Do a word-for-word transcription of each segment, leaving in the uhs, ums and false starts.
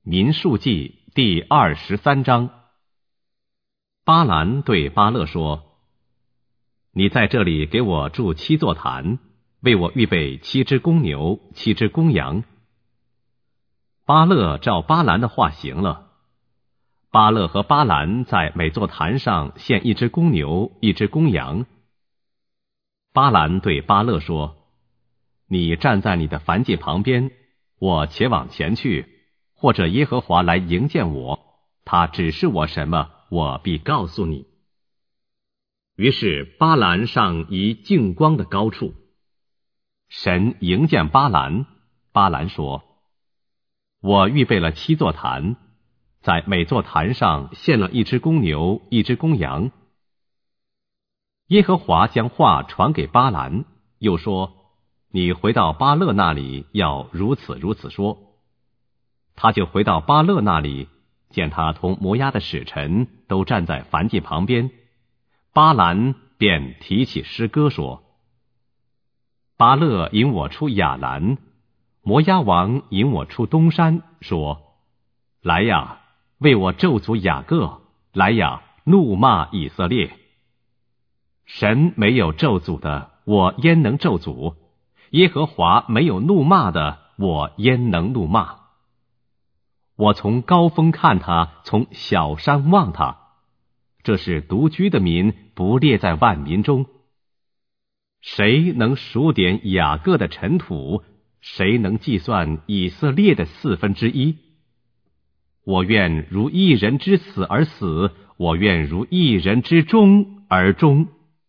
民数记第二十三章。巴兰对巴勒说：你在这里给我筑七座坛，为我预备七只公牛，七只公羊。巴勒照巴兰的话行了。巴勒和巴兰在每座坛上献一只公牛，一只公羊。巴兰对巴勒说：你站在你的燔祭旁边，我且往前去，或者耶和华来迎见我，他指示我什么，我必告诉你。于是巴兰上一净光的高处，神迎见巴兰。巴兰说：我预备了七座坛，在每座坛上献了一只公牛，一只公羊。耶和华将话传给巴兰，又说：你回到巴勒那里，要如此如此说。他就回到巴勒那里，见他同摩押的使臣都站在燔祭旁边。巴兰便提起诗歌说：巴勒引我出亚兰，摩押王引我出东山，说：来呀，为我咒诅雅各，来呀，怒骂以色列。神没有咒诅的，我焉能咒诅？耶和华没有怒骂的，我焉能怒骂？我从高峰看他，从小山望他，这是独居的民，不列在万民中。谁能数点雅各的尘土？谁能计算以色列的四分之一？我愿如一人之死而死，我愿如一人之终而终。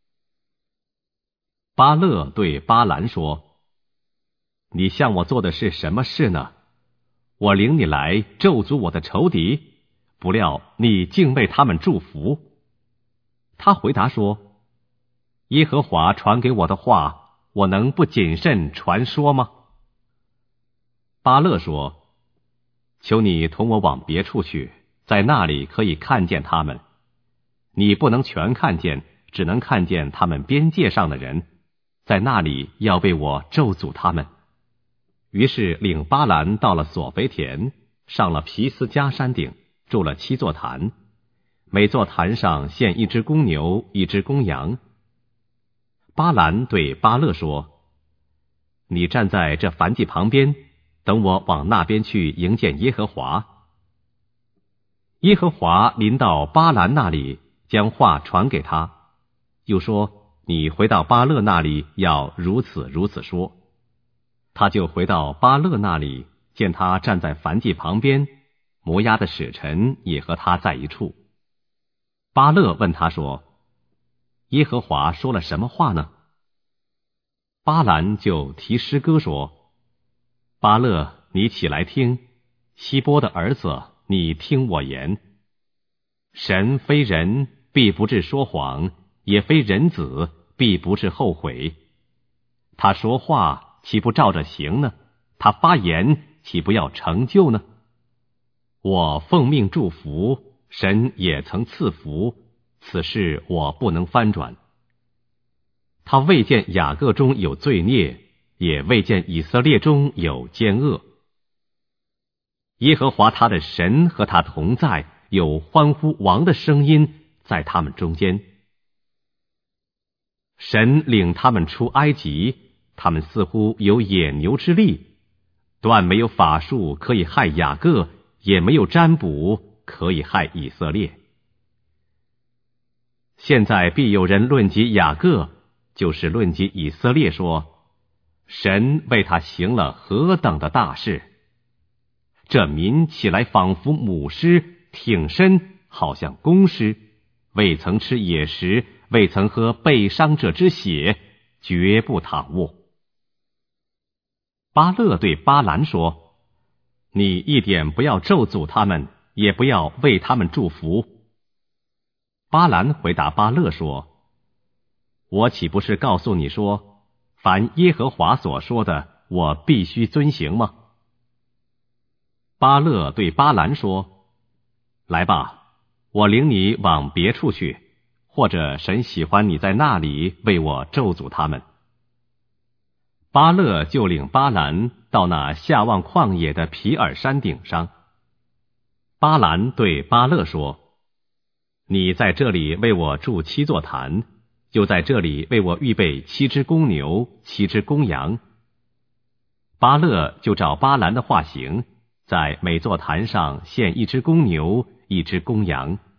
巴勒对巴兰说：你向我做的是什么事呢？我领你来咒诅我的仇敌，不料你竟为他们祝福。他回答说：耶和华传给我的话，我能不谨慎传说吗？巴勒说：求你同我往别处去，在那里可以看见他们。你不能全看见，只能看见他们边界上的人，在那里要为我咒诅他们。于是领巴兰到了索菲田，上了皮斯加山顶，筑了七座坛，每座坛上献一只公牛，一只公羊。巴兰对巴勒说：你站在这燔祭旁边，等我往那边去迎见耶和华。耶和华临到巴兰那里，将话传给他，又说：你回到巴勒那里，要如此如此说。他就回到巴勒那里，见他站在燔祭旁边，摩押的使臣也和他在一处。巴勒问他说：耶和华说了什么话呢？巴兰就提诗歌说：巴勒，你起来听，希波的儿子，你听我言。神非人，必不至说谎，也非人子，必不至后悔。他说话岂不照着行呢？他发言岂不要成就呢？我奉命祝福，神也曾赐福，此事我不能翻转。他未见雅各中有罪孽，也未见以色列中有奸恶。耶和华他的神和他同在，有欢呼王的声音在他们中间。神领他们出埃及，他们似乎有野牛之力，断没有法术可以害雅各，也没有占卜可以害以色列。现在必有人论及雅各，就是论及以色列，说：神为他行了何等的大事！这民起来仿佛母狮，挺身好像公狮，未曾吃野食，未曾喝被伤者之血，绝不躺卧。巴勒对巴兰说：你一点不要咒诅他们，也不要为他们祝福。巴兰回答巴勒说：我岂不是告诉你说，凡耶和华所说的，我必须遵行吗？巴勒对巴兰说：来吧，我领你往别处去，或者神喜欢你在那里为我咒诅他们。巴勒就领巴兰到那下望旷野的皮尔山顶上， 巴兰对巴勒说：你在这里为我筑七座坛，就在这里为我预备七只公牛，七只公羊。巴勒就照巴兰的话行，在每座坛上献一只公牛，一只公羊。